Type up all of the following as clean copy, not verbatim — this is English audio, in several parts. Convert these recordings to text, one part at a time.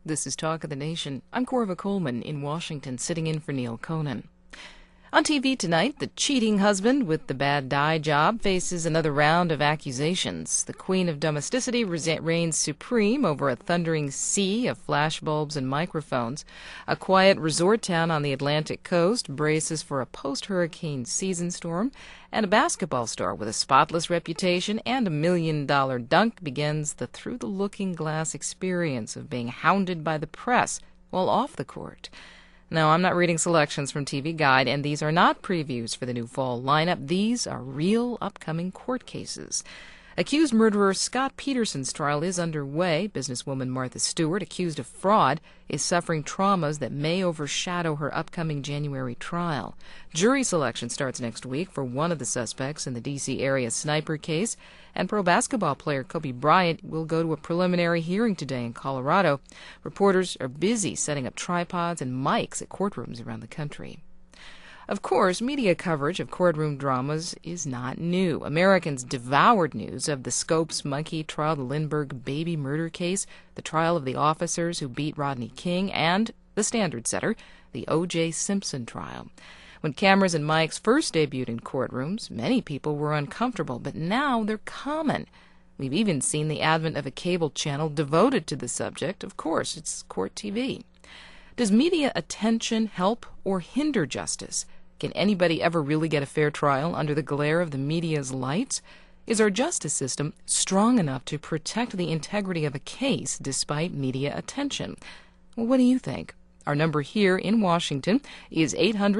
This is Talk of the Nation. I'm Corva Coleman in Washington, sitting in for Neil Conan. On TV tonight, the cheating husband with the bad dye job faces another round of accusations. The queen of domesticity reigns supreme over a thundering sea of flashbulbs and microphones. A quiet resort town on the Atlantic coast braces for a post-hurricane season storm. And a basketball star with a spotless reputation and a $1 million dunk begins the through-the-looking-glass experience of being hounded by the press while off the court. No, I'm not reading selections from TV Guide, and these are not previews for the new fall lineup. These are real upcoming court cases. Accused murderer Scott Peterson's trial is underway. Businesswoman Martha Stewart, accused of fraud, is suffering traumas that may overshadow her upcoming January trial. Jury selection starts next week for one of the suspects in the D.C. area sniper case, and pro basketball player Kobe Bryant will go to a preliminary hearing today in Colorado. Reporters are busy setting up tripods and mics at courtrooms around the country. Of course, media coverage of courtroom dramas is not new. Americans devoured news of the Scopes monkey trial, the Lindbergh baby murder case, the trial of the officers who beat Rodney King, and the standard setter, the O.J. Simpson trial. When cameras and mics first debuted in courtrooms, many people were uncomfortable, but now they're common. We've even seen the advent of a cable channel devoted to the subject. Of course, it's court TV. Does media attention help or hinder justice? Can anybody ever really get a fair trial under the glare of the media's lights? Is our justice system strong enough to protect the integrity of a case despite media attention? Well, what do you think? Our number here in Washington is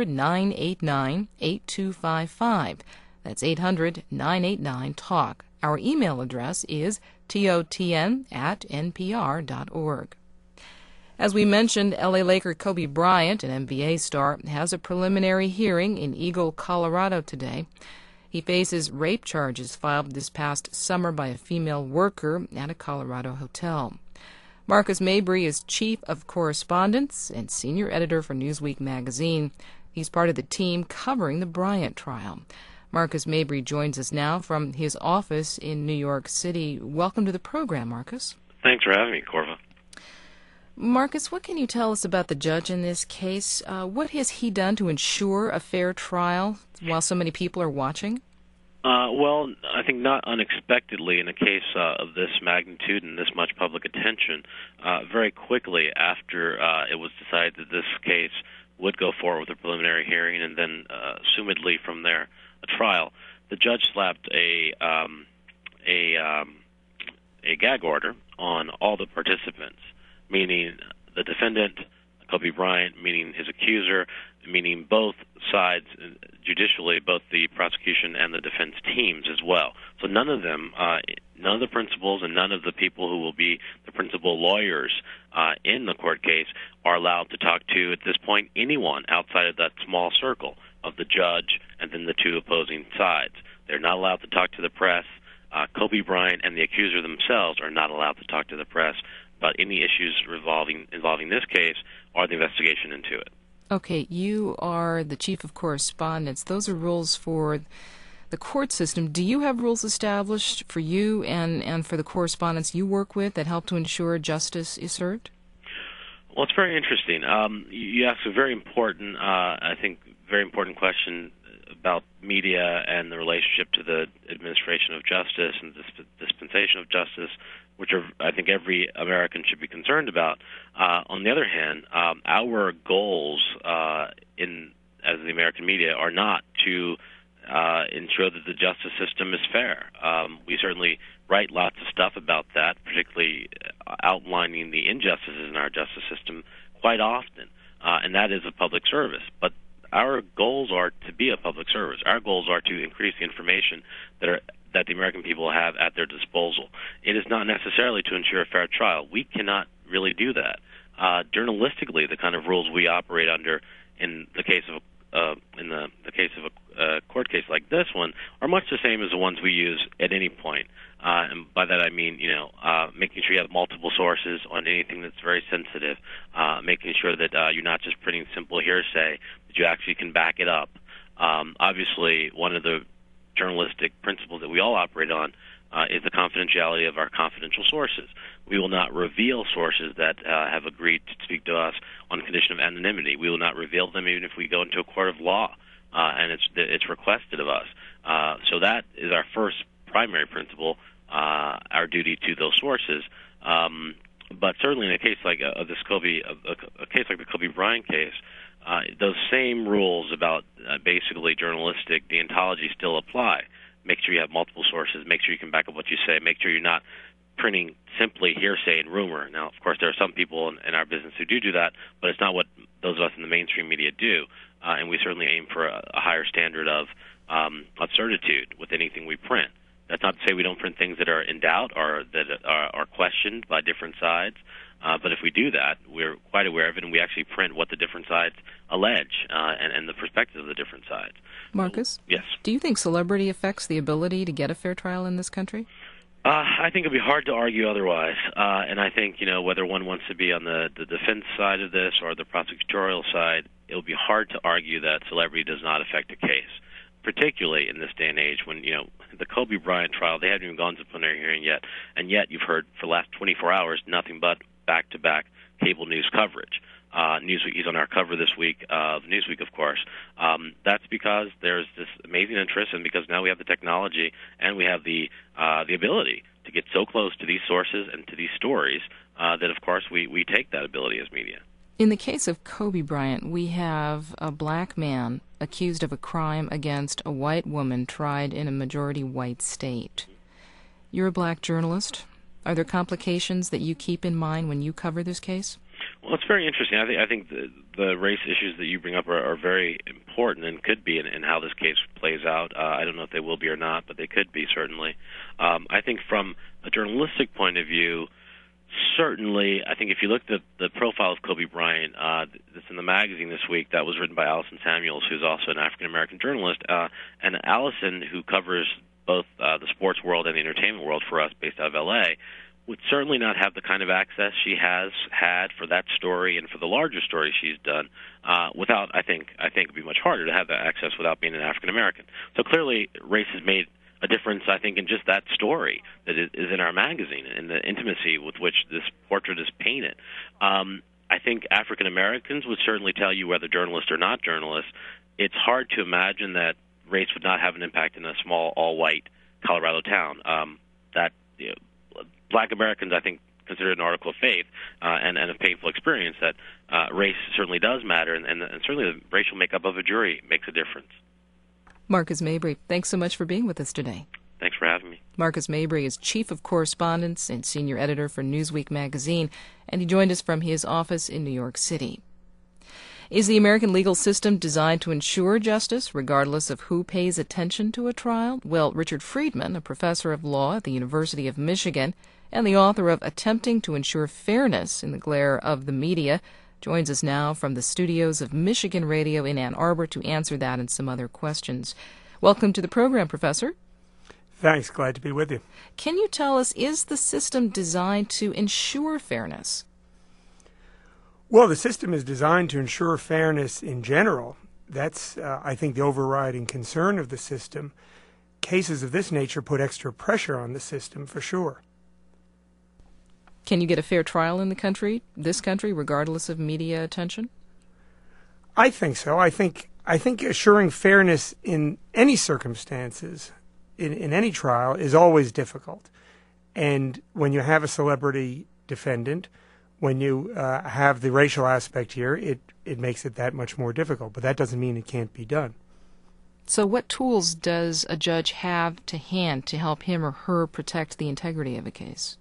800-989-8255. That's 800-989-TALK. Our email address is totn@npr.org. As we mentioned, L.A. Laker Kobe Bryant, an NBA star, has a preliminary hearing in Eagle, Colorado today. He faces rape charges filed this past summer by a female worker at a Colorado hotel. Marcus Mabry is chief of correspondence and senior editor for Newsweek magazine. He's part of the team covering the Bryant trial. Marcus Mabry joins us now from his office in New York City. Welcome to the program, Marcus. Thanks for having me, Corva. Marcus, what can you tell us about the judge in this case? What has he done to ensure a fair trial while so many people are watching? Well, I think not unexpectedly in a case of this magnitude and this much public attention, very quickly after it was decided that this case would go forward with a preliminary hearing and then, assumedly from there, a trial, the judge slapped a gag order on all the participants, meaning the defendant, Kobe Bryant, meaning his accuser, meaning both sides judicially, both the prosecution and the defense teams as well. So none of them, none of the principals and none of the people who will be the principal lawyers in the court case are allowed to talk to, at this point, anyone outside of that small circle of the judge and then the two opposing sides. They're not allowed to talk to the press. Kobe Bryant and the accuser themselves are not allowed to talk to the press about any issues involving this case or the investigation into it. Okay, you are the chief of correspondence. Those are rules for the court system. Do you have rules established for you and for the correspondents you work with that help to ensure justice is served? Well, it's very interesting. You asked a very important, very important question about media and the relationship to the administration of justice and dispensation of justice, which I think every American should be concerned about. On the other hand, our goals as the American media are not to ensure that the justice system is fair. We certainly write lots of stuff about that, particularly outlining the injustices in our justice system quite often, and that is a public service. But our goals are to be a public service. Our goals are to increase the information that the American people have at their disposal. It is not necessarily to ensure a fair trial. We cannot really do that. Journalistically, the kind of rules we operate under in the case of a court case like this one are much the same as the ones we use at any point. And by that I mean, making sure you have multiple sources on anything that's very sensitive, making sure that you're not just printing simple hearsay, that you actually can back it up. Obviously, one of the journalistic principles that we all operate on is the confidentiality of our confidential sources. We will not reveal sources that have agreed to speak to us on condition of anonymity. We will not reveal them even if we go into a court of law and it's requested of us. So that is our first primary principle, our duty to those sources. But certainly in a case like a case like the Kobe Bryant case, those same rules about basically journalistic deontology still apply. Make sure you have multiple sources. Make sure you can back up what you say. Make sure you're not printing simply hearsay and rumor. Now, of course, there are some people in our business who do that, but it's not what those of us in the mainstream media do. And we certainly aim for a higher standard of certitude with anything we print. That's not to say we don't print things that are in doubt or that are questioned by different sides. But if we do that, we're quite aware of it, and we actually print what the different sides allege and the perspectives of the different sides. Marcus? Yes. Do you think celebrity affects the ability to get a fair trial in this country? I think it would be hard to argue otherwise. And I think, whether one wants to be on the defense side of this or the prosecutorial side, it would be hard to argue that celebrity does not affect a case, particularly in this day and age when, the Kobe Bryant trial, they haven't even gone to plenary hearing yet, and yet you've heard for the last 24 hours nothing but back-to-back cable news coverage. Newsweek, he's on our cover this week of Newsweek, of course. That's because there's this amazing interest, and because now we have the technology and we have the ability to get so close to these sources and to these stories that, of course, we take that ability as media. In the case of Kobe Bryant, we have a black man accused of a crime against a white woman tried in a majority white state. You're a black journalist. Are there complications that you keep in mind when you cover this case? Well, it's very interesting. I think the race issues that you bring up are very important and could be in how this case plays out. I don't know if they will be or not, but they could be, certainly. I think from a journalistic point of view, certainly, I think if you look at the profile of Kobe Bryant that's in the magazine this week, that was written by Allison Samuels, who's also an African-American journalist. And Allison, who covers both the sports world and the entertainment world for us based out of L.A., would certainly not have the kind of access she has had for that story and for the larger story she's done without, I think it would be much harder to have that access without being an African-American. So clearly, race has made a difference, I think, in just that story that is in our magazine and the intimacy with which this portrait is painted. I think African Americans would certainly tell you, whether journalists or not journalists, it's hard to imagine that race would not have an impact in a small, all-white Colorado town. Black Americans, I think, consider it an article of faith and a painful experience that race certainly does matter, and certainly the racial makeup of a jury makes a difference. Marcus Mabry, thanks so much for being with us today. Thanks for having me. Marcus Mabry is Chief of Correspondence and Senior Editor for Newsweek magazine, and he joined us from his office in New York City. Is the American legal system designed to ensure justice regardless of who pays attention to a trial? Well, Richard Friedman, a professor of law at the University of Michigan and the author of Attempting to Ensure Fairness in the Glare of the Media, joins us now from the studios of Michigan Radio in Ann Arbor to answer that and some other questions. Welcome to the program, Professor. Thanks. Glad to be with you. Can you tell us, is the system designed to ensure fairness? Well, the system is designed to ensure fairness in general. That's, I think, the overriding concern of the system. Cases of this nature put extra pressure on the system, for sure. Can you get a fair trial in this country, regardless of media attention? I think so. I think assuring fairness in any circumstances, in any trial, is always difficult. And when you have a celebrity defendant, when you have the racial aspect here, it makes it that much more difficult. But that doesn't mean it can't be done. So what tools does a judge have to hand to help him or her protect the integrity of a case?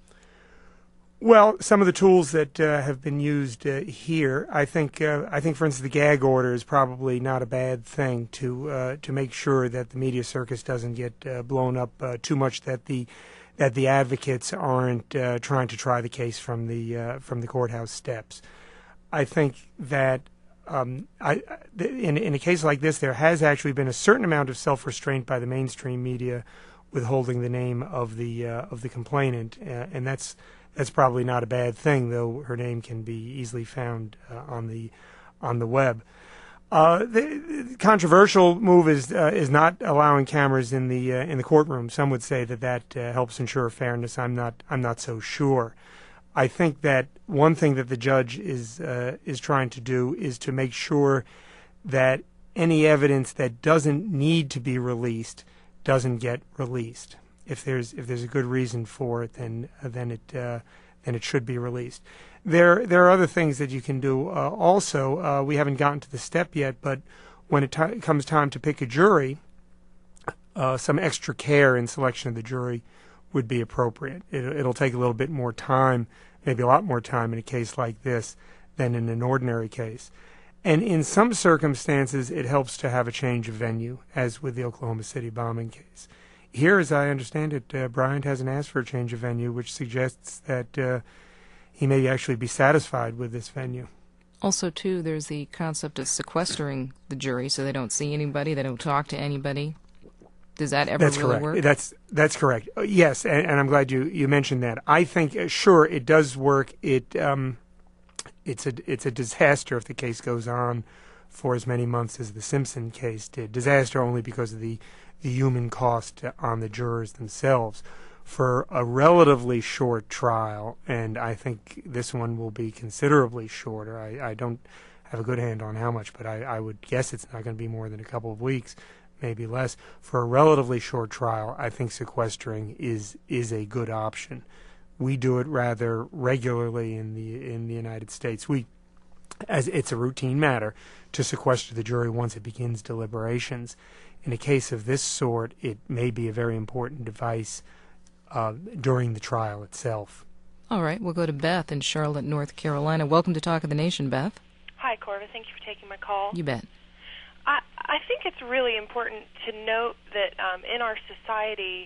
Well, some of the tools that have been used here, I think, for instance, the gag order is probably not a bad thing to make sure that the media circus doesn't get blown up too much, that the advocates aren't trying to try the case from the courthouse steps. I think that in a case like this, there has actually been a certain amount of self-restraint by the mainstream media withholding the name of the complainant, and that's probably not a bad thing, though her name can be easily found on the web. The controversial move is not allowing cameras in the courtroom. Some would say that helps ensure fairness. I'm not so sure. I think that one thing that the judge is trying to do is to make sure that any evidence that doesn't need to be released doesn't get released. If there's a good reason for it, then it should be released. There are other things that you can do also. We haven't gotten to the step yet, but when it comes time to pick a jury, some extra care in selection of the jury would be appropriate. It'll take a little bit more time, maybe a lot more time in a case like this than in an ordinary case. And in some circumstances, it helps to have a change of venue, as with the Oklahoma City bombing case. Here, as I understand it, Bryant hasn't asked for a change of venue, which suggests that he may actually be satisfied with this venue. Also, too, there's the concept of sequestering the jury so they don't see anybody, they don't talk to anybody. Does that ever really work? That's correct. Yes, and I'm glad you mentioned that. I think, sure, it does work. It's a disaster if the case goes on for as many months as the Simpson case did. Disaster only because of the human cost on the jurors themselves. For a relatively short trial, and I think this one will be considerably shorter. I don't have a good hand on how much, but I would guess it's not going to be more than a couple of weeks, maybe less. For a relatively short trial, I think sequestering is a good option. We do it rather regularly in the United States. As it's a routine matter to sequester the jury once it begins deliberations. In a case of this sort, it may be a very important device during the trial itself. All right, we'll go to Beth in Charlotte, North Carolina. Welcome to Talk of the Nation, Beth. Hi, Corva. Thank you for taking my call. You bet. I think it's really important to note that in our society,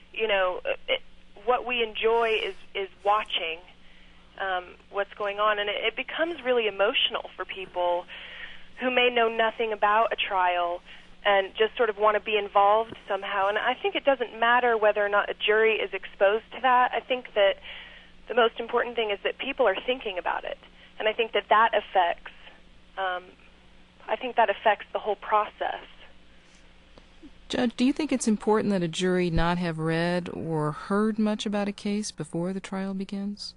what we enjoy is watching what's going on, and it becomes really emotional for people who may know nothing about a trial and just sort of want to be involved somehow. And I think it doesn't matter whether or not a jury is exposed to that. I think that the most important thing is that people are thinking about it, and I think that affects. I think that affects the whole process. Judge, do you think it's important that a jury not have read or heard much about a case before the trial begins?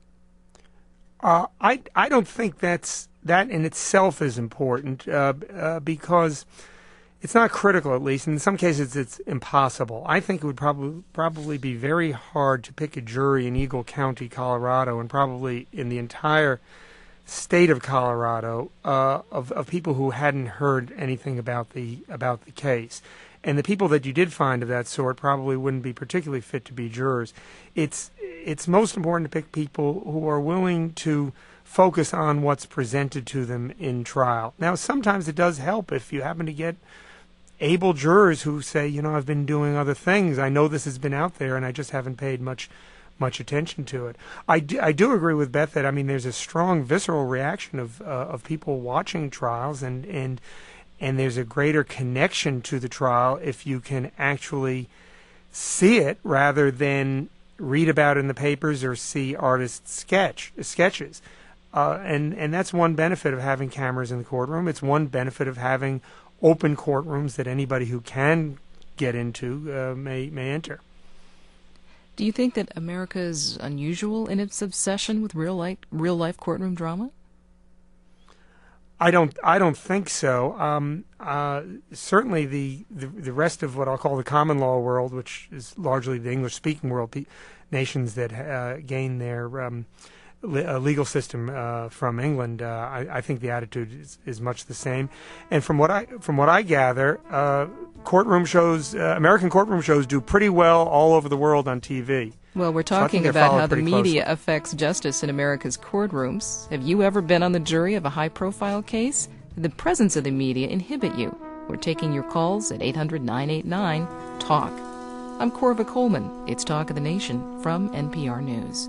I don't think that in itself is important because it's not critical, at least. In some cases, it's impossible. I think it would probably be very hard to pick a jury in Eagle County, Colorado, and probably in the entire state of Colorado of people who hadn't heard anything about the case. And the people that you did find of that sort probably wouldn't be particularly fit to be jurors. It's most important to pick people who are willing to focus on what's presented to them in trial. Now, sometimes it does help if you happen to get able jurors who say, I've been doing other things. I know this has been out there, and I just haven't paid much attention to it. I do agree with Beth that there's a strong visceral reaction of people watching trials, and there's a greater connection to the trial if you can actually see it rather than read about it in the papers or see artists' sketches. And that's one benefit of having cameras in the courtroom. It's one benefit of having open courtrooms that anybody who can get into may enter. Do you think that America is unusual in its obsession with real life courtroom drama? I don't think so. Certainly, the rest of what I'll call the common law world, which is largely the English-speaking world, nations that gain their legal system from England, I think the attitude is much the same. And from what I gather, American courtroom shows do pretty well all over the world on TV. Well, we're talking about how the media affects justice in America's courtrooms. Have you ever been on the jury of a high-profile case? Did the presence of the media inhibit you? We're taking your calls at 800-989-TALK. I'm Corva Coleman. It's Talk of the Nation from NPR News.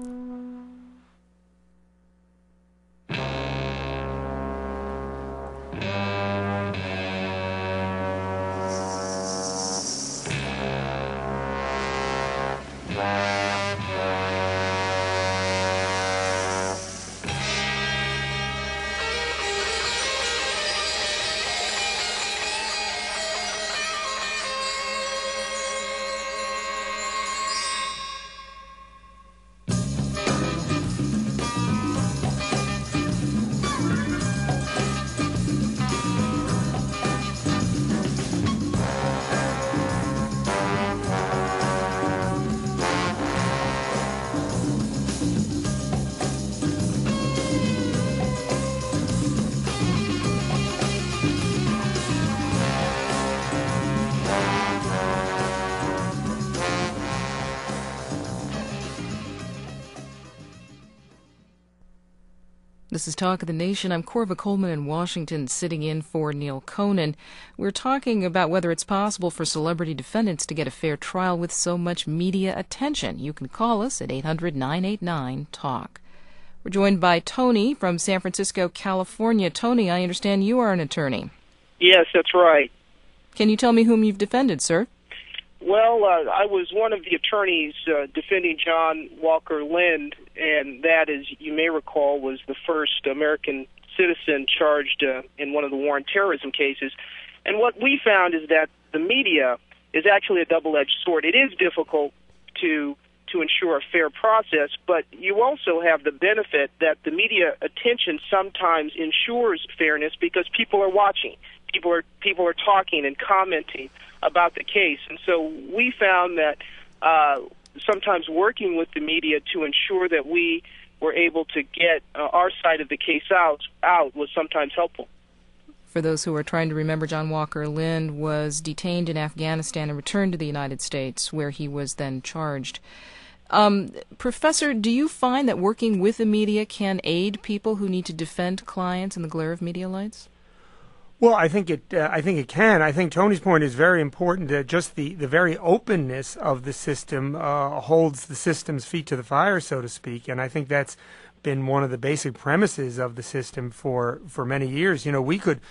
This is Talk of the Nation. I'm Corva Coleman in Washington, sitting in for Neil Conan. We're talking about whether it's possible for celebrity defendants to get a fair trial with so much media attention. You can call us at 800-989-TALK. We're joined by Tony from San Francisco, California. Tony, I understand you are an attorney. Yes, that's right. Can you tell me whom you've defended, sir? Well, I was one of the attorneys defending John Walker Lind, and that, as you may recall, was the first American citizen charged in one of the war on terrorism cases. And what we found is that the media is actually a double-edged sword. It is difficult to ensure a fair process, but you also have the benefit that the media attention sometimes ensures fairness because people are watching. People are talking and commenting about the case. And so we found that sometimes working with the media to ensure that we were able to get our side of the case out was sometimes helpful. For those who are trying to remember, John Walker Lind was detained in Afghanistan and returned to the United States, where he was then charged. Professor, do you find that working with the media can aid people who need to defend clients in the glare of media lights? Well, I think it can. I think Tony's point is very important. Just the very openness of the system holds the system's feet to the fire, so to speak. And I think that's been one of the basic premises of the system for many years. You know, we could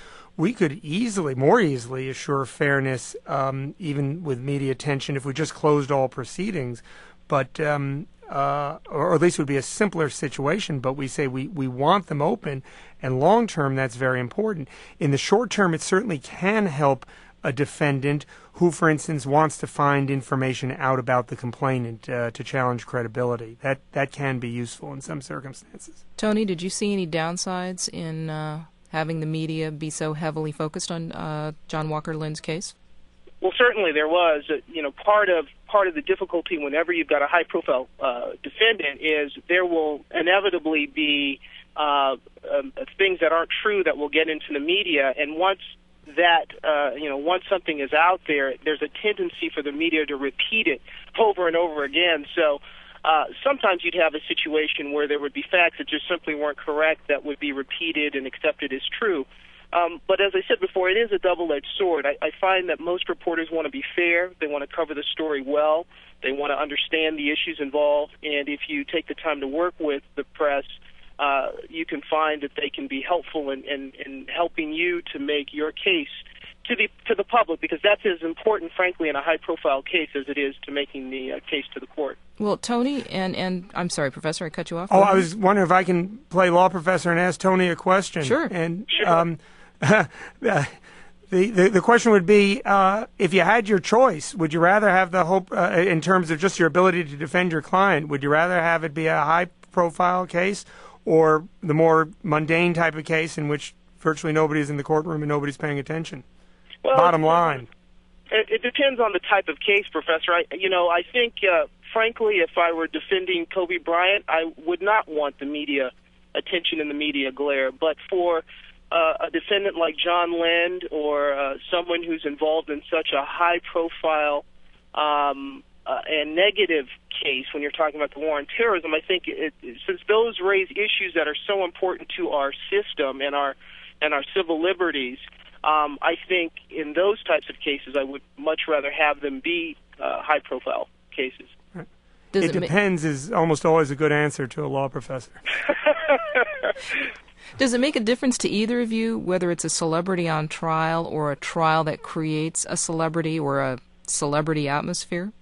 more easily assure fairness, even with media attention, if we just closed all proceedings. But or at least it would be a simpler situation, but we say we want them open, and long term that's very important. In the short term, it certainly can help a defendant who, for instance, wants to find information out about the complainant to challenge credibility. That can be useful in some circumstances. Tony, did you see any downsides in having the media be so heavily focused on John Walker Lind's case? Well, certainly there was. Part of the difficulty whenever you've got a high-profile defendant is there will inevitably be things that aren't true that will get into the media, and once something is out there, there's a tendency for the media to repeat it over and over again. So sometimes you'd have a situation where there would be facts that just simply weren't correct that would be repeated and accepted as true. But as I said before, it is a double-edged sword. I find that most reporters want to be fair. They want to cover the story well. They want to understand the issues involved. And if you take the time to work with the press, you can find that they can be helpful in helping you to make your case to the public, because that's as important, frankly, in a high-profile case as it is to making the case to the court. Well, Tony, and I'm sorry, Professor, I cut you off. Oh, I was wondering if I can play law professor and ask Tony a question. Sure. And Sure. The question would be, if you had your choice, would you rather have the hope, in terms of just your ability to defend your client, would you rather have it be a high-profile case or the more mundane type of case in which virtually nobody's in the courtroom and nobody's paying attention? Well, Bottom line. It depends on the type of case, Professor. I think, frankly, if I were defending Kobe Bryant, I would not want the media attention and the media glare. But for a defendant like John Lind or someone who's involved in such a high-profile and negative case, when you're talking about the war on terrorism, I think since those raise issues that are so important to our system and our civil liberties, I think in those types of cases, I would much rather have them be high-profile cases. Right. It depends is almost always a good answer to a law professor. Does it make a difference to either of you whether it's a celebrity on trial or a trial that creates a celebrity or a celebrity atmosphere?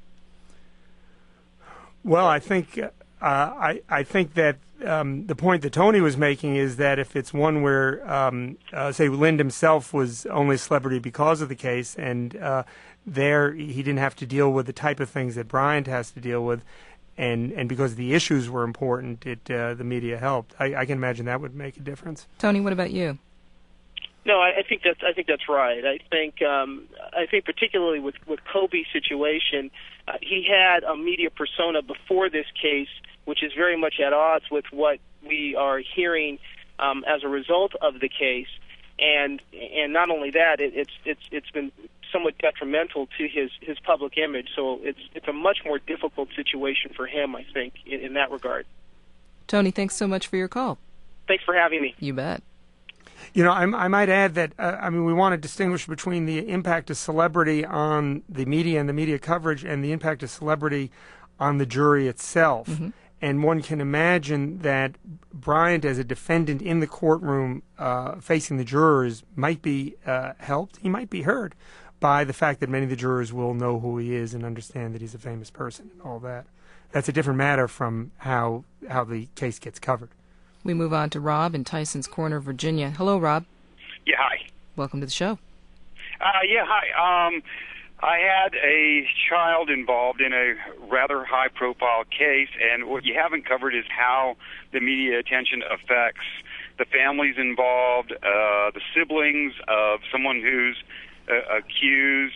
Well, I think that the point that Tony was making is that if it's one where, say, Lind himself was only a celebrity because of the case, and there he didn't have to deal with the type of things that Bryant has to deal with, and because the issues were important, the media helped. I can imagine that would make a difference. Tony, what about you? No, I think that's right. I think particularly with Kobe's situation, he had a media persona before this case, which is very much at odds with what we are hearing as a result of the case. And not only that, it's been somewhat detrimental to his public image. So it's a much more difficult situation for him, I think, in that regard. Tony, thanks so much for your call. Thanks for having me. You bet. You know, I might add that, we want to distinguish between the impact of celebrity on the media and the media coverage and the impact of celebrity on the jury itself. Mm-hmm. And one can imagine that Bryant, as a defendant in the courtroom facing the jurors, might be helped. He might be hurt by the fact that many of the jurors will know who he is and understand that he's a famous person and all that. That's a different matter from how the case gets covered. We move on to Rob in Tyson's Corner, Virginia. Hello, Rob. Yeah, hi. Welcome to the show. Yeah, hi. I had a child involved in a rather high-profile case, and what you haven't covered is how the media attention affects the families involved, the siblings of someone who's accused.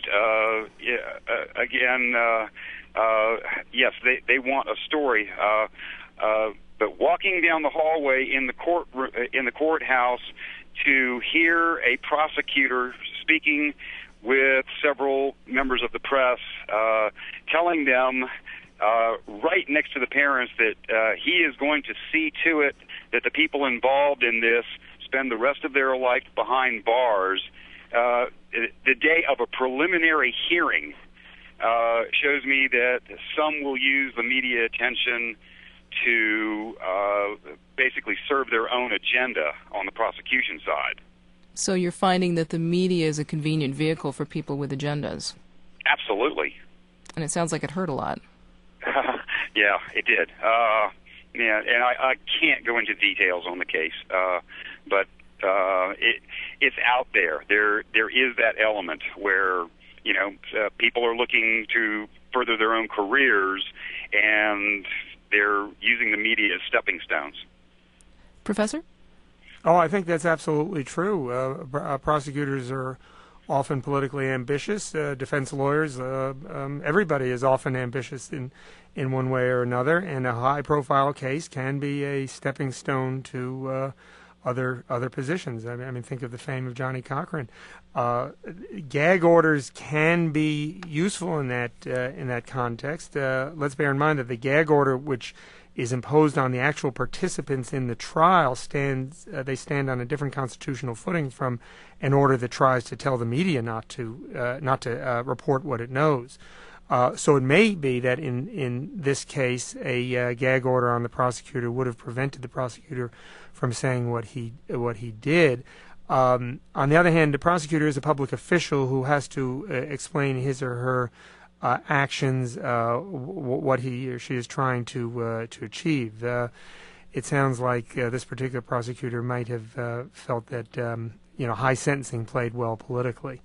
Yes, they want a story. But walking down the hallway in the courthouse to hear a prosecutor speaking with several members of the press, telling them right next to the parents that he is going to see to it that the people involved in this spend the rest of their life behind bars. The day of a preliminary hearing shows me that some will use the media attention to basically serve their own agenda on the prosecution side. So you're finding that the media is a convenient vehicle for people with agendas? Absolutely. And it sounds like it hurt a lot. Yeah, it did. And I can't go into details on the case, but it's out there. There is that element where people are looking to further their own careers, and they're using the media as stepping stones. Professor? Oh, I think that's absolutely true. Prosecutors are often politically ambitious. Defense lawyers, everybody is often ambitious in one way or another, and a high-profile case can be a stepping stone to other positions. I mean, think of the fame of Johnny Cochran. Gag orders can be useful in that context. Let's bear in mind that the gag order, which is imposed on the actual participants in the trial, stand on a different constitutional footing from an order that tries to tell the media not to report what it knows. So it may be that in this case, a gag order on the prosecutor would have prevented the prosecutor from saying what he did. On the other hand, the prosecutor is a public official who has to explain his or her actions, what he or she is trying to achieve. It sounds like this particular prosecutor might have felt that high sentencing played well politically.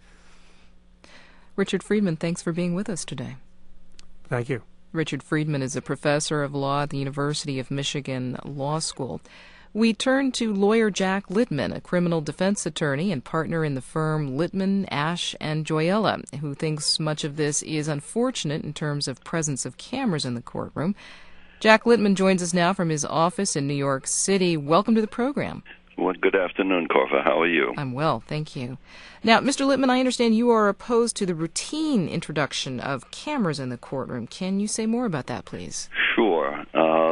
Richard Friedman, thanks for being with us today. Thank you. Richard Friedman is a professor of law at the University of Michigan Law School. We turn to lawyer Jack Littman, a criminal defense attorney and partner in the firm Littman, Ash, and Joyella, who thinks much of this is unfortunate in terms of presence of cameras in the courtroom. Jack Littman joins us now from his office in New York City. Welcome to the program. Well, good afternoon, Corfa. How are you? I'm well, thank you. Now, Mr. Littman, I understand you are opposed to the routine introduction of cameras in the courtroom. Can you say more about that, please? Sure.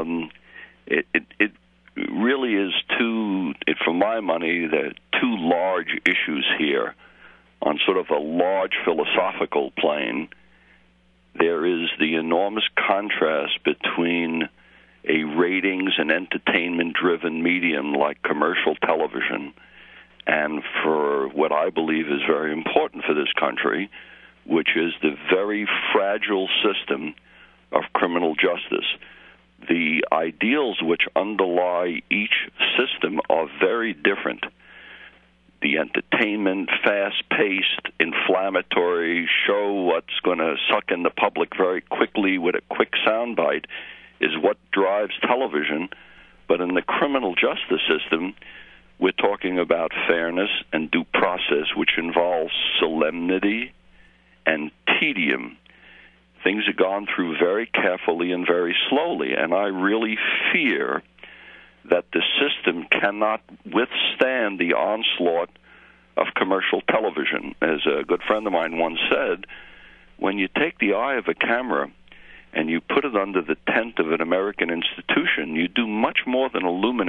It really is for my money, there are two large issues here on sort of a large philosophical plane. There is the enormous contrast between a ratings and entertainment-driven medium like commercial television and for what I believe is very important for this country, which is the very fragile system of criminal justice. The ideals which underlie each system are very different. The entertainment, fast-paced, inflammatory, show what's going to suck in the public very quickly with a quick soundbite is what drives television. But in the criminal justice system, we're talking about fairness and due process, which involves solemnity and tedium. Things are gone through very carefully and very slowly, and I really fear that the system cannot withstand the onslaught of commercial television. As a good friend of mine once said, when you take the eye of a camera and you put it under the tent of an American institution, you do much more than illuminate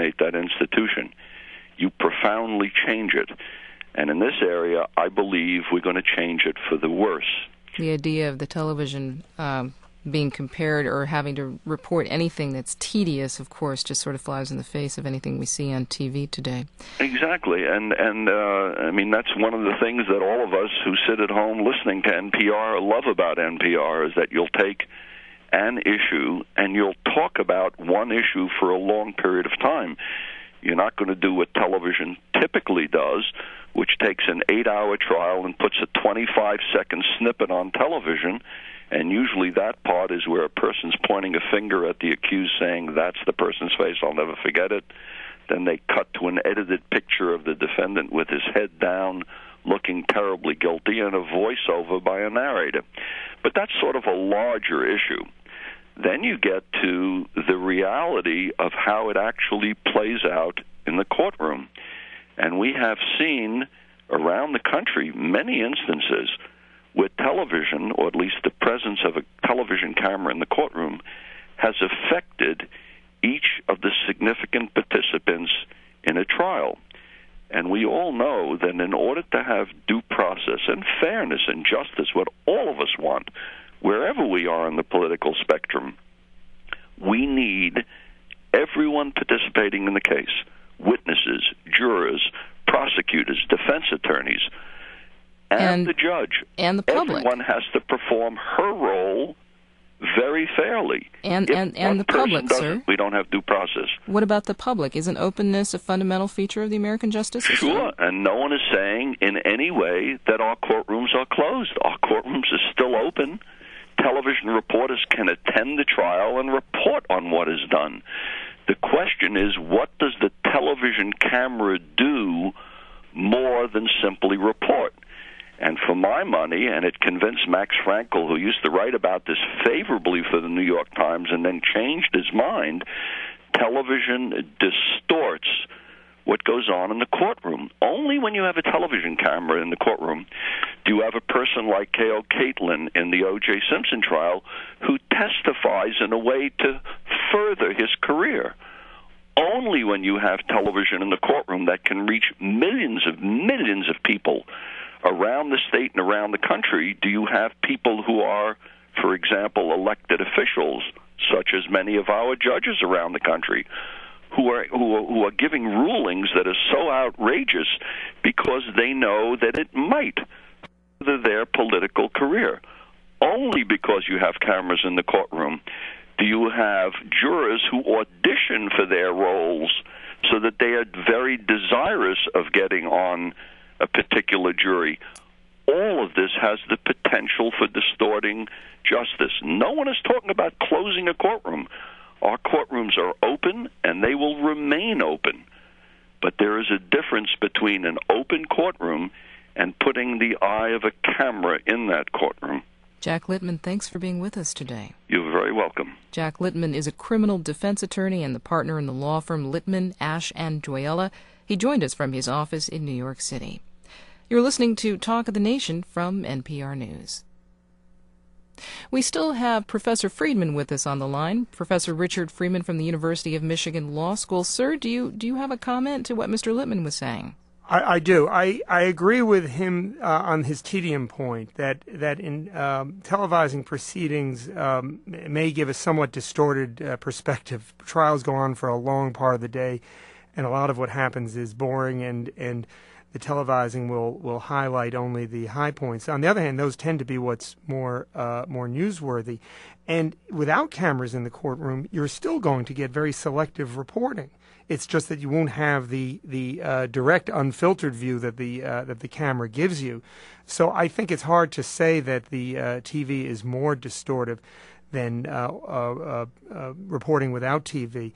eliminate that institution. You profoundly change it. And in this area, I believe we're going to change it for the worse. The idea of the television being compared or having to report anything that's tedious, of course, just sort of flies in the face of anything we see on TV today. Exactly, and I mean, that's one of the things that all of us who sit at home listening to NPR love about NPR, is that you'll take an issue and you'll talk about one issue for a long period of time. You're not going to do what television typically does, which takes an 8-hour trial and puts a 25-second snippet on television, and usually that part is where a person's pointing a finger at the accused saying, that's the person's face, I'll never forget it. Then they cut to an edited picture of the defendant with his head down, looking terribly guilty, and a voiceover by a narrator. But that's sort of a larger issue. Then you get to the reality of how it actually plays out in the courtroom. And we have seen around the country many instances where television, or at least the presence of a television camera in the courtroom, has affected each of the significant participants in a trial. And we all know that in order to have due process and fairness and justice, what all of us want, wherever we are on the political spectrum, we need everyone participating in the case, witnesses, jurors, prosecutors, defense attorneys, and the judge. And the public. Everyone has to perform her role very fairly. And the public, sir. We don't have due process. What about the public? Isn't openness a fundamental feature of the American justice system? Sure, and no one is saying in any way that our courtrooms are closed. Our courtrooms are still open. Television reporters can attend the trial and report on what is done. The question is, what does the television camera do more than simply report? And for my money, and it convinced Max Frankel, who used to write about this favorably for the New York Times and then changed his mind, television distorts what goes on in the courtroom. Only when you have a television camera in the courtroom do you have a person like K.O. Caitlin in the O.J. Simpson trial who testifies in a way to further his career. Only when you have television in the courtroom that can reach millions of people around the state and around the country do you have people who are, for example, elected officials, such as many of our judges around the country, who are giving rulings that are so outrageous because they know that it might further their political career. Only because you have cameras in the courtroom do you have jurors who audition for their roles so that they are very desirous of getting on a particular jury. All of this has the potential for distorting justice. No one is talking about closing a courtroom. Our courtrooms are open, and they will remain open. But there is a difference between an open courtroom and putting the eye of a camera in that courtroom. Jack Littman, thanks for being with us today. You're very welcome. Jack Littman is a criminal defense attorney and the partner in the law firm Littman, Ash, and Joyella. He joined us from his office in New York City. You're listening to Talk of the Nation from NPR News. We still have Professor Friedman with us on the line, Professor Richard Friedman from the University of Michigan Law School. Sir, do you have a comment to what Mr. Littman was saying? I do. I agree with him on his tedium point that in televising proceedings may give a somewhat distorted perspective. Trials go on for a long part of the day, and a lot of what happens is boring, and the televising will highlight only the high points. On the other hand, those tend to be what's more newsworthy. And without cameras in the courtroom, you're still going to get very selective reporting. It's just that you won't have the direct, unfiltered view that the camera gives you. So I think it's hard to say that the TV is more distortive than reporting without TV.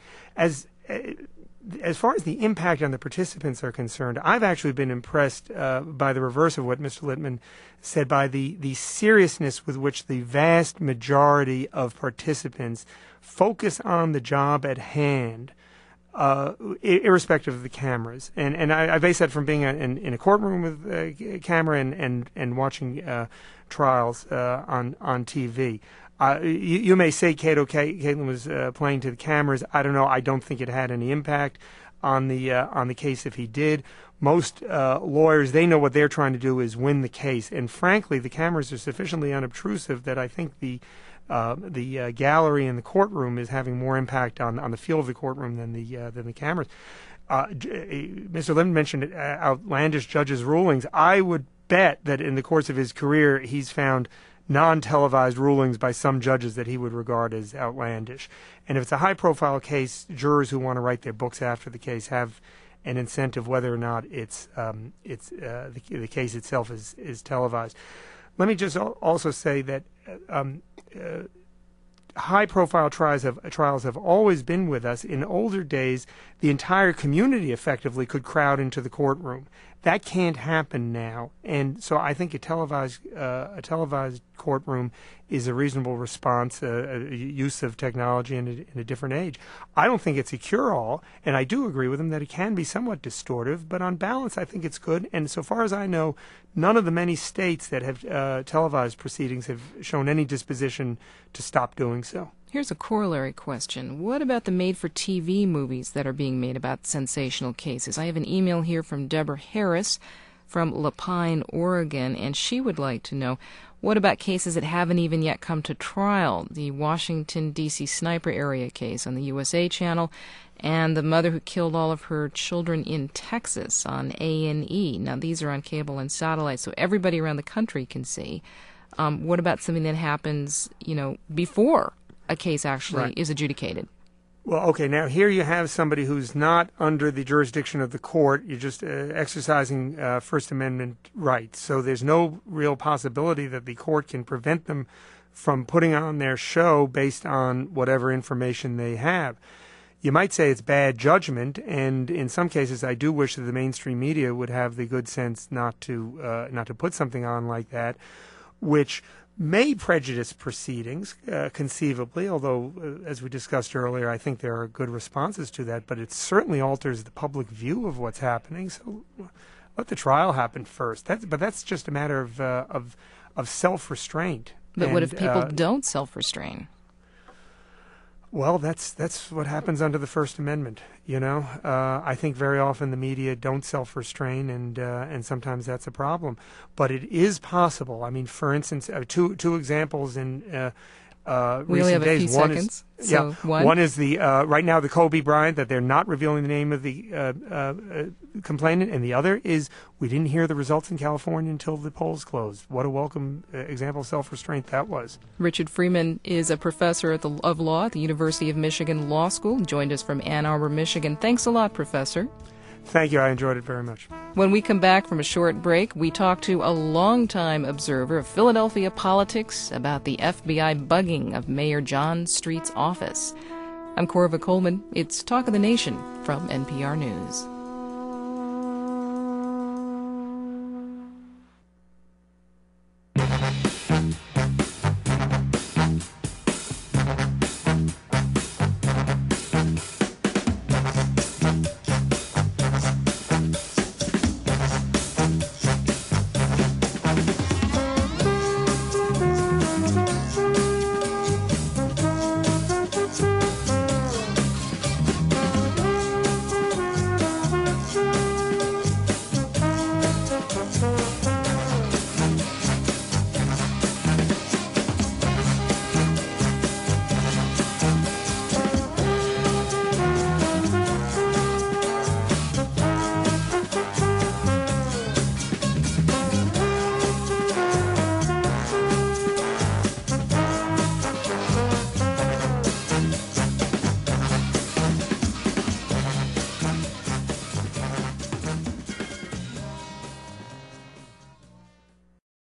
As far as the impact on the participants are concerned, I've actually been impressed by the reverse of what Mr. Littman said, by the seriousness with which the vast majority of participants focus on the job at hand, irrespective of the cameras. And I base that from being in a courtroom with a camera and watching trials on TV. You may say Caitlin was playing to the cameras. I don't know. I don't think it had any impact on the case if he did. Most lawyers, they know what they're trying to do is win the case. And frankly, the cameras are sufficiently unobtrusive that I think the gallery in the courtroom is having more impact on the feel of the courtroom than the cameras. Mr. Lim mentioned outlandish judges' rulings. I would bet that in the course of his career, he's found non-televised rulings by some judges that he would regard as outlandish. And if it's a high-profile case, jurors who want to write their books after the case have an incentive whether or not the case itself is televised. Let me just also say that high-profile trials have always been with us. In older days, the entire community effectively could crowd into the courtroom. That can't happen now, and so I think a televised courtroom is a reasonable response, a use of technology in a different age. I don't think it's a cure-all, and I do agree with him that it can be somewhat distortive, but on balance, I think it's good. And so far as I know, none of the many states that have televised proceedings have shown any disposition to stop doing so. Here's a corollary question. What about the made-for-TV movies that are being made about sensational cases? I have an email here from Deborah Harris from Lapine, Oregon, and she would like to know, what about cases that haven't even yet come to trial? The Washington, D.C. sniper area case on the USA Channel, and the mother who killed all of her children in Texas on A&E. Now, these are on cable and satellite, so everybody around the country can see. What about something that happens, before a case actually is adjudicated? Well, okay, now here you have somebody who's not under the jurisdiction of the court. You're just exercising First Amendment rights. So there's no real possibility that the court can prevent them from putting on their show based on whatever information they have. You might say it's bad judgment, and in some cases I do wish that the mainstream media would have the good sense not to put something on like that, which may prejudice proceedings, conceivably, although, as we discussed earlier, I think there are good responses to that, but it certainly alters the public view of what's happening, so let the trial happen first. But that's just a matter of self-restraint. But what if people don't self-restrain? Well, that's what happens under the First Amendment. I think very often the media don't self-restrain, and sometimes that's a problem. But it is possible. I mean, for instance, two examples in we only have a few seconds. One is the right now the Kobe Bryant, that they're not revealing the name of the complainant, and the other is we didn't hear the results in California until the polls closed. What a welcome example of self-restraint that was. Richard Freeman is a professor of law at the University of Michigan Law School. He joined us from Ann Arbor, Michigan. Thanks a lot, Professor. Thank you. I enjoyed it very much. When we come back from a short break, we talk to a longtime observer of Philadelphia politics about the FBI bugging of Mayor John Street's office. I'm Corva Coleman. It's Talk of the Nation from NPR News.